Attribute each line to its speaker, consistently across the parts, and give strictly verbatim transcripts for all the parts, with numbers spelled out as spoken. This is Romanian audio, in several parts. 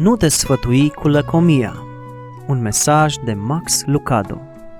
Speaker 1: Nu te sfătui cu lăcomia. Un mesaj de Max Lucado.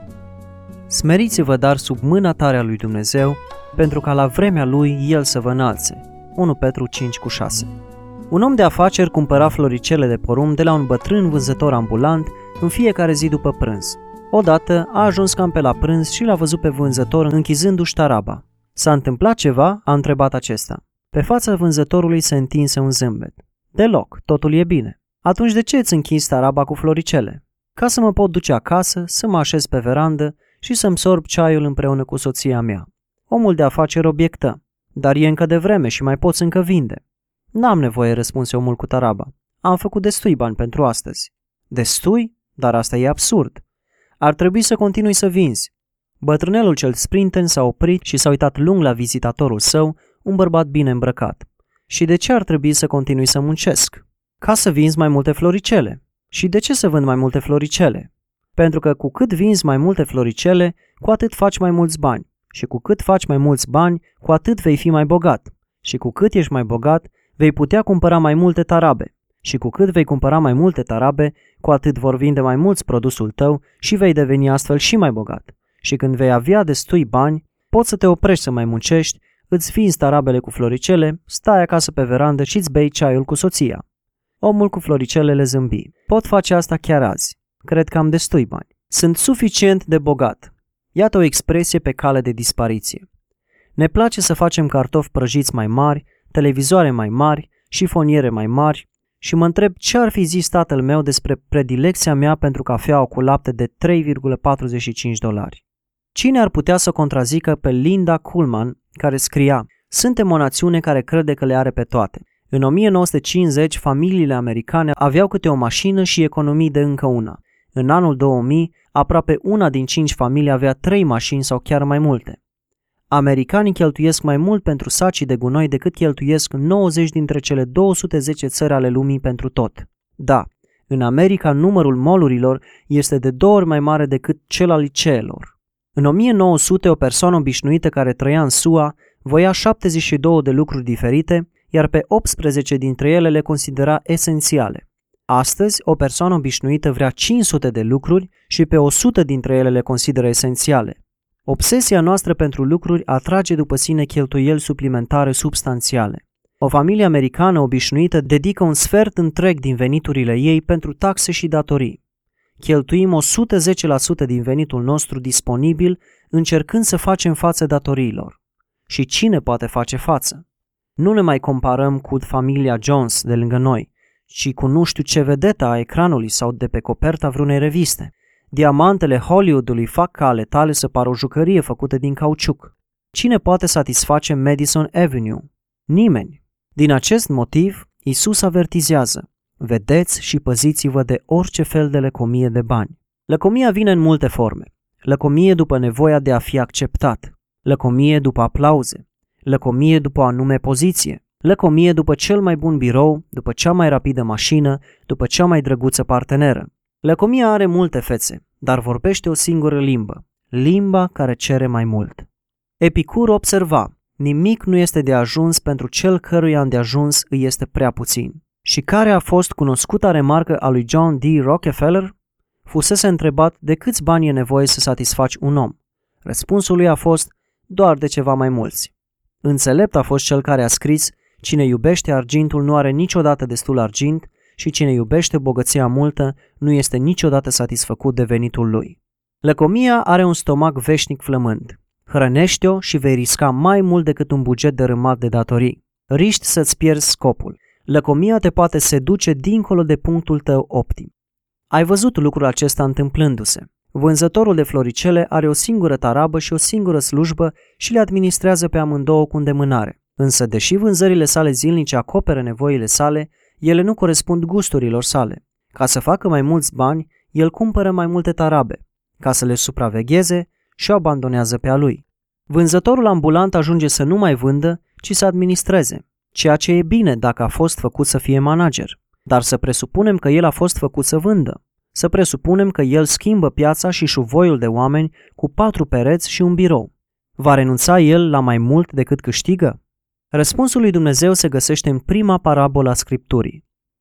Speaker 1: Smeriți-vă dar sub mâna tare a lui Dumnezeu, pentru ca la vremea lui El să vă înalțe. unu Petru cinci cu șase. Un om de afaceri cumpăra floricele de porumb de la un bătrân vânzător ambulant în fiecare zi după prânz. Odată a ajuns cam pe la prânz și l-a văzut pe vânzător închizându-și taraba. S-a întâmplat ceva? A întrebat acesta. Pe fața vânzătorului se întinse un zâmbet. Deloc, totul e bine. Atunci de ce îți închizi taraba cu floricele? Ca să mă pot duce acasă, să mă așez pe verandă și să-mi sorb ceaiul împreună cu soția mea. Omul de afaceri obiectă. Dar e încă devreme și mai poți încă vinde. N-am nevoie, răspunse omul cu taraba. Am făcut destui bani pentru astăzi. Destui? Dar asta e absurd. Ar trebui să continui să vinzi. Bătrânelul cel sprinten s-a oprit și s-a uitat lung la vizitatorul său, un bărbat bine îmbrăcat. Și de ce ar trebui să continui să muncesc? Ca să vinzi mai multe floricele. Și de ce să vând mai multe floricele? Pentru că cu cât vinzi mai multe floricele, cu atât faci mai mulți bani. Și cu cât faci mai mulți bani, cu atât vei fi mai bogat. Și cu cât ești mai bogat, vei putea cumpăra mai multe tarabe. Și cu cât vei cumpăra mai multe tarabe, cu atât vor vinde mai mulți produsul tău și vei deveni astfel și mai bogat. Și când vei avea destui bani, poți să te oprești să mai muncești, îți vinzi tarabele cu floricele, stai acasă pe verandă și îți bei ceaiul cu soția. Omul cu floricelele zâmbi. Pot face asta chiar azi. Cred că am destui bani. Sunt suficient de bogat. Iată o expresie pe cale de dispariție. Ne place să facem cartofi prăjiți mai mari, televizoare mai mari, șifoniere mai mari și mă întreb ce ar fi zis tatăl meu despre predilecția mea pentru cafeaua cu lapte de trei virgulă patruzeci și cinci dolari. Cine ar putea să contrazică pe Linda Kuhlman, care scria: suntem o națiune care crede că le are pe toate. În o mie nouă sute cincizeci, familiile americane aveau câte o mașină și economii de încă una. În anul două mii, aproape una din cinci familii avea trei mașini sau chiar mai multe. Americanii cheltuiesc mai mult pentru sacii de gunoi decât cheltuiesc nouăzeci dintre cele două sute zece țări ale lumii pentru tot. Da, în America numărul mall-urilor este de două ori mai mare decât cel al liceelor. În o mie nouă sute, o persoană obișnuită care trăia în S U A voia șaptezeci și două de lucruri diferite, iar pe optsprezece dintre ele le considera esențiale. Astăzi, o persoană obișnuită vrea cinci sute de lucruri și pe o sută dintre ele le consideră esențiale. Obsesia noastră pentru lucruri atrage după sine cheltuieli suplimentare substanțiale. O familie americană obișnuită dedică un sfert întreg din veniturile ei pentru taxe și datorii. Cheltuim o sută zece la sută din venitul nostru disponibil încercând să facem față datoriilor. Și cine poate face față? Nu ne mai comparăm cu familia Jones de lângă noi, ci cu nu știu ce vedetă a ecranului sau de pe coperta vreunei reviste. Diamantele Hollywoodului fac ca ale tale să pară o jucărie făcută din cauciuc. Cine poate satisface Madison Avenue? Nimeni. Din acest motiv, Iisus avertizează: vedeți și păziți-vă de orice fel de lăcomie de bani. Lăcomia vine în multe forme. Lăcomie după nevoia de a fi acceptat. Lăcomie după aplauze. Lăcomie după o anume poziție. Lăcomie după cel mai bun birou, după cea mai rapidă mașină, după cea mai drăguță parteneră. Lăcomia are multe fețe, dar vorbește o singură limbă, limba care cere mai mult. Epicur observa: nimic nu este de ajuns pentru cel căruia îndeajuns îi este prea puțin. Și care a fost cunoscuta remarcă a lui John D. Rockefeller? Fusese întrebat de câți bani e nevoie să satisfaci un om. Răspunsul lui a fost: doar de ceva mai mulți. Înțelept a fost cel care a scris: cine iubește argintul nu are niciodată destul argint și cine iubește bogăția multă nu este niciodată satisfăcut de venitul lui. Lăcomia are un stomac veșnic flămând. Hrănește-o și vei risca mai mult decât un buget dărâmat de datorii. Riști să-ți pierzi scopul. Lăcomia te poate seduce dincolo de punctul tău optim. Ai văzut lucrul acesta întâmplându-se. Vânzătorul de floricele are o singură tarabă și o singură slujbă și le administrează pe amândouă cu îndemânare. Însă, deși vânzările sale zilnice acoperă nevoile sale, ele nu corespund gusturilor sale. Ca să facă mai mulți bani, el cumpără mai multe tarabe. Ca să le supravegheze, și-o abandonează pe a lui. Vânzătorul ambulant ajunge să nu mai vândă, ci să administreze, ceea ce e bine dacă a fost făcut să fie manager. Dar să presupunem că el a fost făcut să vândă. Să presupunem că el schimbă piața și șuvoiul de oameni cu patru pereți și un birou. Va renunța el la mai mult decât câștigă? Răspunsul lui Dumnezeu se găsește în prima parabolă a Scripturii.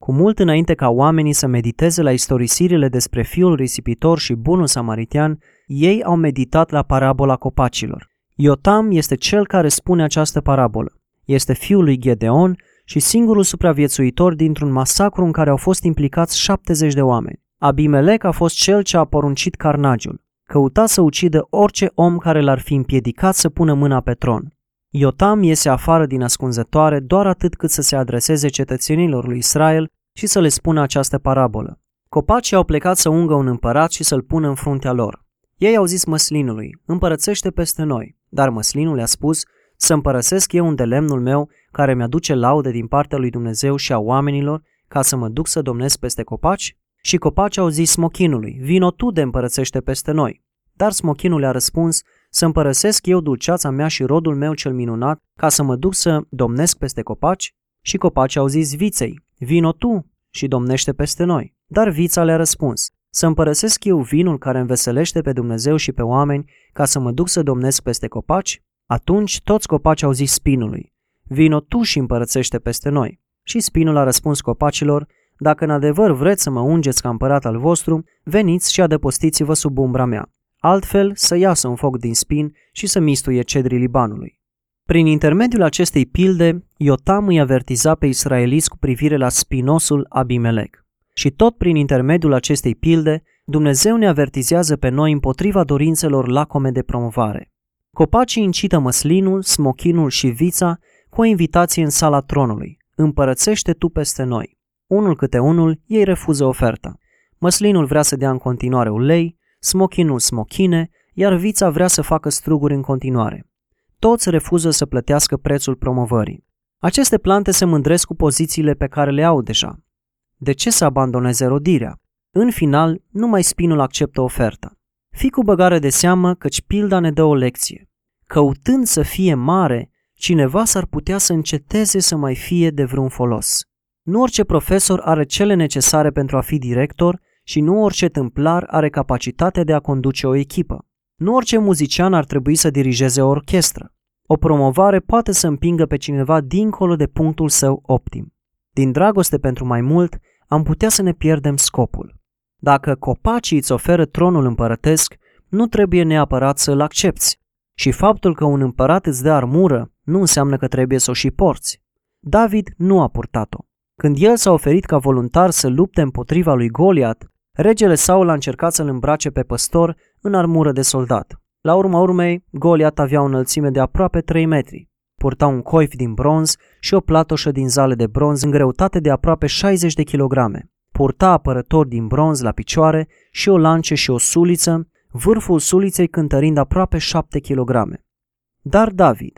Speaker 1: Cu mult înainte ca oamenii să mediteze la istorisirile despre fiul risipitor și bunul samaritean, ei au meditat la parabola copacilor. Iotam este cel care spune această parabolă. Este fiul lui Gedeon și singurul supraviețuitor dintr-un masacru în care au fost implicați șaptezeci de oameni. Abimelec a fost cel ce a poruncit carnagiul. Căuta să ucidă orice om care l-ar fi împiedicat să pună mâna pe tron. Iotam iese afară din ascunzătoare doar atât cât să se adreseze cetățenilor lui Israel și să le spună această parabolă. Copacii au plecat să ungă un împărat și să-l pună în fruntea lor. Ei au zis măslinului, împărățește peste noi, dar măslinul le-a spus, să împărăsesc eu un de lemnul meu care mi-aduce laude din partea lui Dumnezeu și a oamenilor ca să mă duc să domnesc peste copaci? Și copacii au zis smochinului, vino tu de împărățește peste noi. Dar smochinul le-a răspuns, să împărăsesc eu dulceața mea și rodul meu cel minunat ca să mă duc să domnesc peste copaci? Și copacii au zis viței, vino tu și domnește peste noi. Dar vița le-a răspuns, să împărăsesc eu vinul care înveselește pe Dumnezeu și pe oameni ca să mă duc să domnesc peste copaci? Atunci toți copacii au zis spinului, vino tu și împărățește peste noi. Și spinul a răspuns copacilor, dacă în adevăr vreți să mă ungeți ca împărat al vostru, veniți și adăpostiți-vă sub umbra mea. Altfel să iasă un foc din spin și să mistuie cedrii Libanului. Prin intermediul acestei pilde, Iotam îi avertiza pe israeliți cu privire la spinosul Abimelec. Și tot prin intermediul acestei pilde, Dumnezeu ne avertizează pe noi împotriva dorințelor lacome de promovare. Copacii incită măslinul, smochinul și vița cu o invitație în sala tronului. Împărățește tu peste noi. Unul câte unul, ei refuză oferta. Măslinul vrea să dea în continuare ulei, smochinul smochine, iar vița vrea să facă struguri în continuare. Toți refuză să plătească prețul promovării. Aceste plante se mândresc cu pozițiile pe care le au deja. De ce să abandoneze rodirea? În final, numai spinul acceptă oferta. Fii cu băgare de seamă căci pilda ne dă o lecție. Căutând să fie mare, cineva s-ar putea să înceteze să mai fie de vreun folos. Nu orice profesor are cele necesare pentru a fi director și nu orice tâmplar are capacitatea de a conduce o echipă. Nu orice muzician ar trebui să dirigeze o orchestră. O promovare poate să împingă pe cineva dincolo de punctul său optim. Din dragoste pentru mai mult, am putea să ne pierdem scopul. Dacă copacii îți oferă tronul împărătesc, nu trebuie neapărat să-l accepți. Și faptul că un împărat îți dă armură nu înseamnă că trebuie să o și porți. David nu a purtat-o. Când el s-a oferit ca voluntar să lupte împotriva lui Goliat, regele Saul a încercat să-l îmbrace pe păstor în armură de soldat. La urma urmei, Goliat avea o înălțime de aproape trei metri. Purta un coif din bronz și o platoșă din zale de bronz în greutate de aproape șaizeci de kilograme. Purta apărători din bronz la picioare și o lance și o suliță, vârful suliței cântărind aproape șapte kilograme. Dar David.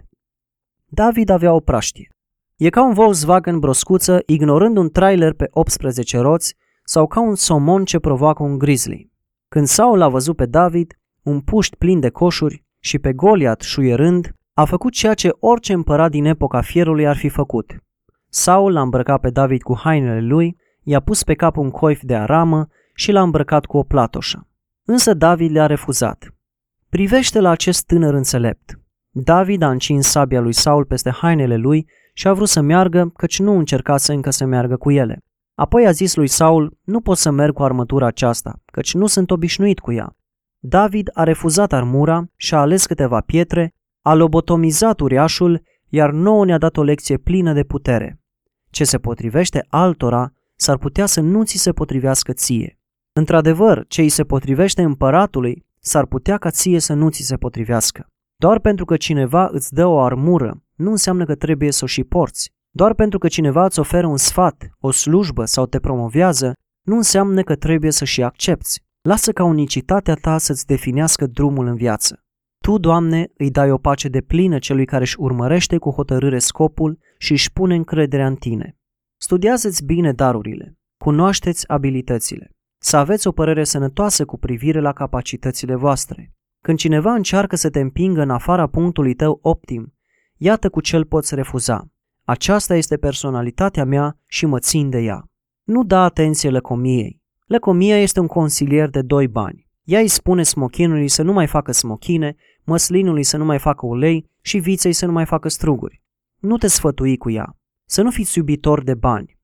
Speaker 1: David avea o praștie. E ca un Volkswagen broscuță ignorând un trailer pe optsprezece roți sau ca un somon ce provoacă un grizzly. Când Saul l-a văzut pe David, un puști plin de coșuri, și pe Goliat șuierând, a făcut ceea ce orice împărat din epoca fierului ar fi făcut. Saul l-a îmbrăcat pe David cu hainele lui, i-a pus pe cap un coif de aramă și l-a îmbrăcat cu o platoșă. Însă David le-a refuzat. Privește la acest tânăr înțelept. David a încins sabia lui Saul peste hainele lui și a vrut să meargă, căci nu încercase încă să meargă cu ele. Apoi a zis lui Saul, nu pot să merg cu armătura aceasta, căci nu sunt obișnuit cu ea. David a refuzat armura și a ales câteva pietre, a lobotomizat uriașul, iar nouă ne-a dat o lecție plină de putere. Ce se potrivește altora, s-ar putea să nu ți se potrivească ție. Într-adevăr, ce îi se potrivește împăratului, s-ar putea ca ție să nu ți se potrivească. Doar pentru că cineva îți dă o armură, nu înseamnă că trebuie să o și porți. Doar pentru că cineva îți oferă un sfat, o slujbă sau te promovează, nu înseamnă că trebuie să și accepți. Lasă ca unicitatea ta să-ți definească drumul în viață. Tu, Doamne, îi dai o pace deplină celui care își urmărește cu hotărâre scopul și își pune încrederea în tine. Studiați-ți bine darurile, cunoașteți abilitățile, să aveți o părere sănătoasă cu privire la capacitățile voastre. Când cineva încearcă să te împingă în afara punctului tău optim, iată cu ce îl poți refuza. Aceasta este personalitatea mea și mă țin de ea. Nu da atenție lăcomiei. Lăcomia este un consilier de doi bani. Ea îi spune smochinului să nu mai facă smochine, măslinului să nu mai facă ulei și viței să nu mai facă struguri. Nu te sfătui cu ea. Să nu fiți iubitor de bani.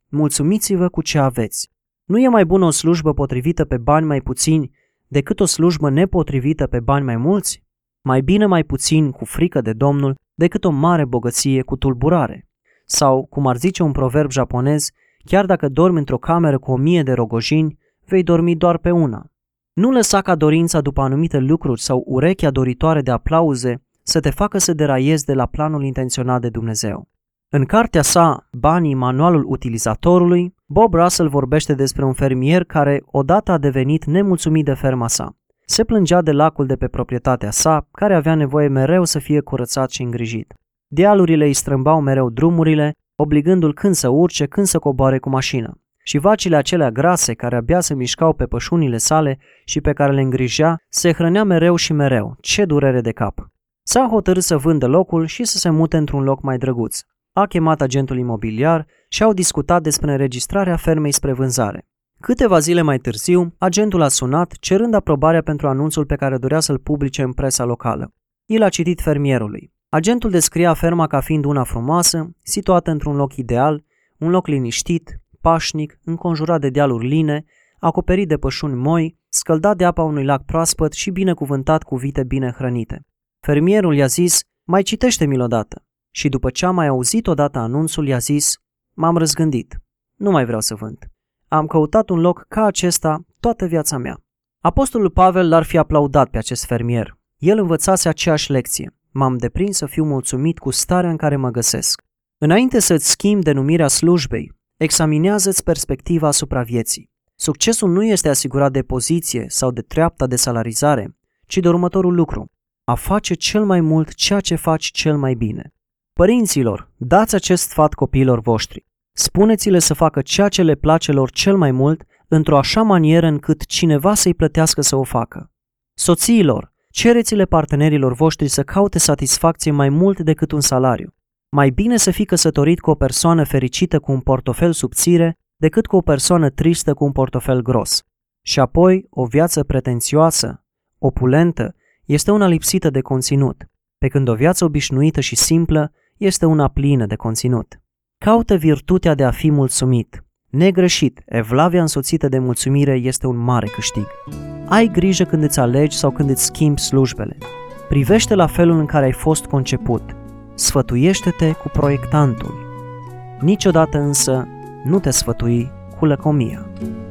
Speaker 1: mulțumiți-vă cu ce aveți. Nu e mai bună o slujbă potrivită pe bani mai puțini decât o slujbă nepotrivită pe bani mai mulți? Mai bine mai puțin cu frică de Domnul decât o mare bogăție cu tulburare. Sau, cum ar zice un proverb japonez, chiar dacă dormi într-o cameră cu o mie de rogojini, vei dormi doar pe una. Nu lăsa ca dorința după anumite lucruri sau urechea doritoare de aplauze să te facă să deraiezi de la planul intenționat de Dumnezeu. În cartea sa, Banii, manualul utilizatorului, Bob Russell vorbește despre un fermier care odată a devenit nemulțumit de ferma sa. Se plângea de lacul de pe proprietatea sa, care avea nevoie mereu să fie curățat și îngrijit. Dealurile îi strâmbau mereu drumurile, obligându-l când să urce, când să coboare cu mașina. Și vacile acelea grase, care abia se mișcau pe pășunile sale și pe care le îngrijea, se hrănea mereu și mereu. Ce durere de cap! S-a hotărât să vândă locul și să se mute într-un loc mai drăguț. A chemat agentul imobiliar și au discutat despre înregistrarea fermei spre vânzare. Câteva zile mai târziu, agentul a sunat cerând aprobarea pentru anunțul pe care dorea să-l publice în presa locală. El a citit fermierului. Agentul descria ferma ca fiind una frumoasă, situată într-un loc ideal, un loc liniștit, pașnic, înconjurat de dealuri line, acoperit de pășuni moi, scăldat de apa unui lac proaspăt și binecuvântat cu vite bine hrănite. Fermierul i-a zis, mai citește-mi-l odată. Și după ce a mai auzit odată anunțul, i-a zis, m-am răzgândit, nu mai vreau să vând. Am căutat un loc ca acesta toată viața mea. Apostolul Pavel l-ar fi aplaudat pe acest fermier. El învățase aceeași lecție. M-am deprins să fiu mulțumit cu starea în care mă găsesc. Înainte să-ți schimbi denumirea slujbei, examinează-ți perspectiva asupra vieții. Succesul nu este asigurat de poziție sau de treapta de salarizare, ci de următorul lucru: a face cel mai mult ceea ce faci cel mai bine. Părinților, dați acest sfat copiilor voștri. Spuneți-le să facă ceea ce le place lor cel mai mult, într-o așa manieră încât cineva să-i plătească să o facă. Soțiilor, cereți-le partenerilor voștri să caute satisfacție mai mult decât un salariu. Mai bine să fii căsătorit cu o persoană fericită cu un portofel subțire decât cu o persoană tristă cu un portofel gros. Și apoi, o viață pretențioasă, opulentă, este una lipsită de conținut, pe când o viață obișnuită și simplă este una plină de conținut. Caută virtutea de a fi mulțumit. Negreșit, evlavia însoțită de mulțumire este un mare câștig. Ai grijă când îți alegi sau când îți schimbi slujbele. Privește la felul în care ai fost conceput. Sfătuiește-te cu proiectantul. Niciodată însă nu te sfătui cu lăcomia.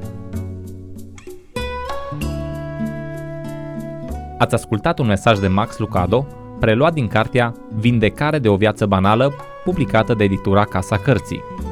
Speaker 2: Ați ascultat un mesaj de Max Lucado, preluat din cartea Vindecare de o viață banală, publicată de editura Casa Cărții.